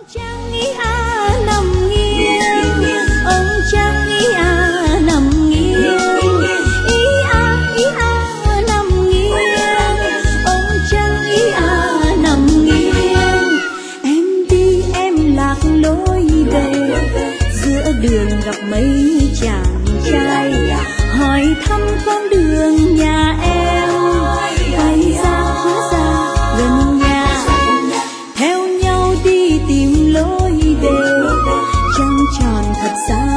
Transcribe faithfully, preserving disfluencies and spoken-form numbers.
Trăng ý a nằm nghiêng, ông trăng ý a nằm nghiêng, ý a ý a nằm nghiêng, ông trăng ý a nằm nghiêng. Em đi em lạc lối về, giữa đường gặp mấy chàng trai, hỏi thăm con đường nhà em, quay ra hóa ra gần nhà, theo nhau đi tìm lối về, trăng tròn thật xa